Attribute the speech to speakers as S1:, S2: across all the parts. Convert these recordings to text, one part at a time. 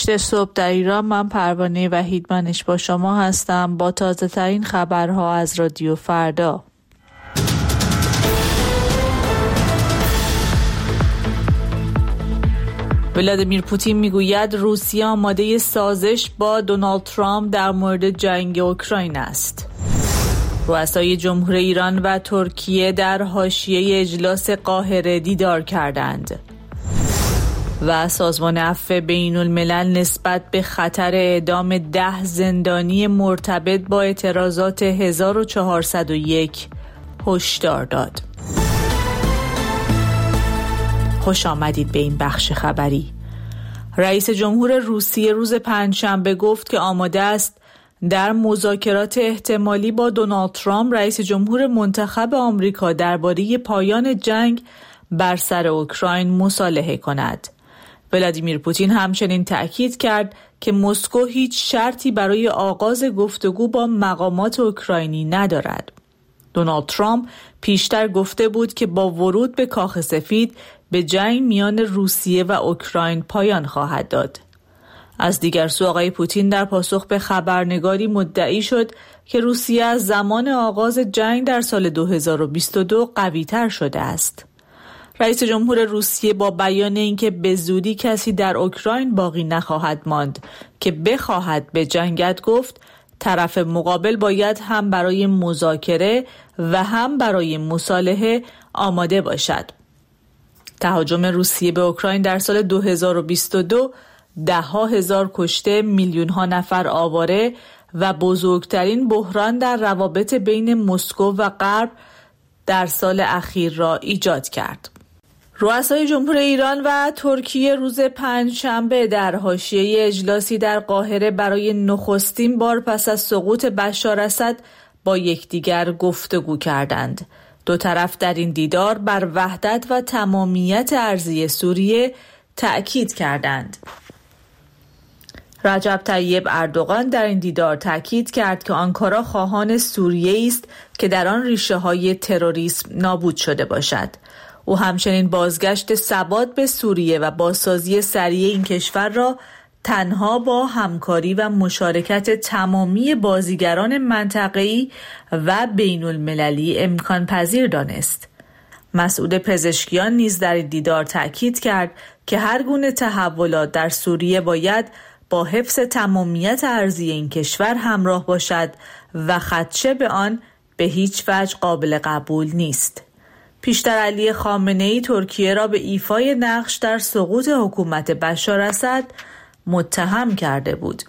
S1: صبح در ایران. من پروانه وحیدمنش با شما هستم با تازه ترین خبرها از رادیو فردا. ولادیمیر پوتین میگوید روسیه آماده سازش با دونالد ترامپ در مورد جنگ اوکراین است. رؤسای جمهور ایران و ترکیه در حاشیه اجلاس قاهره دیدار کردند. و سازمان عفو بین الملل نسبت به خطر اعدام 10 زندانی مرتبط با اعتراضات 1401 هشدار داد. خوش آمدید به این بخش خبری. رئیس جمهور روسیه روز پنجشنبه گفت که آماده است در مذاکرات احتمالی با دونالد ترامپ رئیس جمهور منتخب آمریکا درباره پایان جنگ بر سر اوکراین مصالحه کند. ولادیمیر پوتین همچنین تأکید کرد که مسکو هیچ شرطی برای آغاز گفتگو با مقامات اوکراینی ندارد. دونالد ترامپ پیشتر گفته بود که با ورود به کاخ سفید به جنگ میان روسیه و اوکراین پایان خواهد داد. از دیگر سو آقای پوتین در پاسخ به خبرنگاری مدعی شد که روسیه از زمان آغاز جنگ در سال 2022 قوی‌تر شده است. رئیس جمهور روسیه با بیان اینکه به زودی کسی در اوکراین باقی نخواهد ماند که بخواهد به جنگت گفت طرف مقابل باید هم برای مذاکره و هم برای مصالحه آماده باشد. تهاجم روسیه به اوکراین در سال 2022 ده‌ها هزار کشته، میلیون‌ها نفر آواره و بزرگترین بحران در روابط بین مسکو و غرب در سال اخیر را ایجاد کرد. رؤسای جمهور ایران و ترکیه روز پنجشنبه در حاشیه اجلاسی در قاهره برای نخستین بار پس از سقوط بشار اسد با یکدیگر گفتگو کردند. دو طرف در این دیدار بر وحدت و تمامیت ارضی سوریه تأکید کردند. رجب طیب اردوغان در این دیدار تأکید کرد که آنکارا خواهان سوریه است که در آن ریشه‌های تروریسم نابود شده باشد. او همچنین بازگشت ثبات به سوریه و بازسازی سریع این کشور را تنها با همکاری و مشارکت تمامی بازیگران منطقه‌ای و بین المللی امکان پذیر دانست. مسعود پزشکیان نیز در دیدار تأکید کرد که هر گونه تحولات در سوریه باید با حفظ تمامیت ارضی این کشور همراه باشد و خدشه به آن به هیچ وجه قابل قبول نیست. پیشتر علی خامنه‌ای ترکیه را به ایفای نقش در سقوط حکومت بشار اسد متهم کرده بود.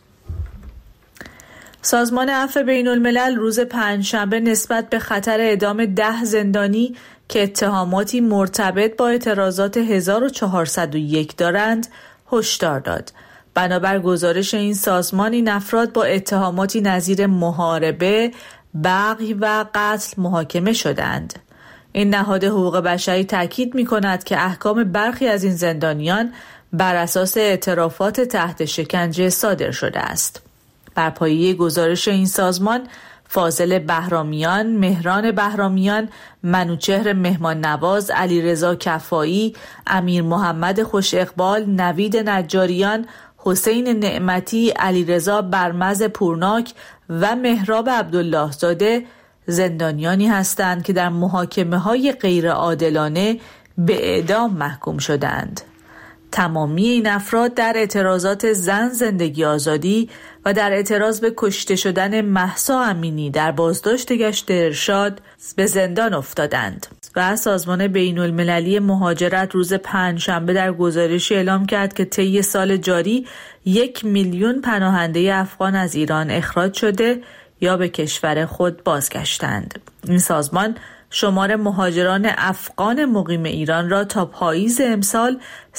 S1: سازمان عفو بین الملل روز پنجشنبه نسبت به خطر اعدام 10 زندانی که اتهاماتی مرتبط با اعتراضات 1401 دارند هشدار داد. بنابر گزارش این سازمان این افراد با اتهاماتی نظیر محاربه، بغی و قتل محاکمه شدند. این نهاد حقوق بشری تاکید می‌کند که احکام برخی از این زندانیان بر اساس اعترافات تحت شکنجه صادر شده است. بر پایه گزارش این سازمان، فاضل بهرامیان، مهران بهرامیان، منوچهر مهمان نواز، علیرضا کفایی، امیر محمد خوش اقبال، نوید نجاریان، حسین نعمتی، علیرضا برمز پورناک و مهراب عبدالله زاده زندانیانی هستند که در محاکمه‌های غیر عادلانه به اعدام محکوم شدند. تمامی این افراد در اعتراضات زن زندگی آزادی و در اعتراض به کشته شدن مهسا امینی در بازداشت گشت ارشاد به زندان افتادند. و سازمان بین المللی مهاجرت روز پنجشنبه در گزارشی اعلام کرد که طی سال جاری 1 میلیون پناهنده افغان از ایران اخراج شده یا به کشور خود بازگشتند. این سازمان شمار مهاجران افغان مقیم ایران را تا پاییز امسال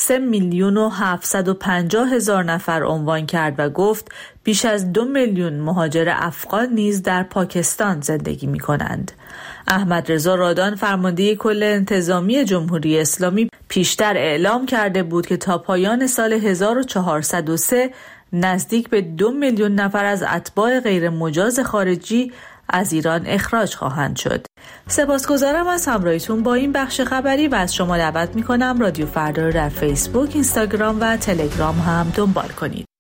S1: 3,750,000 نفر عنوان کرد و گفت بیش از 2 میلیون مهاجر افغان نیز در پاکستان زندگی می کنند. احمد رضا رادان فرمانده کل انتظامی جمهوری اسلامی پیشتر اعلام کرده بود که تا پایان سال 1403 نزدیک به 2 میلیون نفر از اتباع غیر مجاز خارجی از ایران اخراج خواهند شد. سپاسگزارم از همراهیتون با این بخش خبری و از شما دعوت می‌کنم رادیو فردا رو در فیسبوک، اینستاگرام و تلگرام هم دنبال کنید.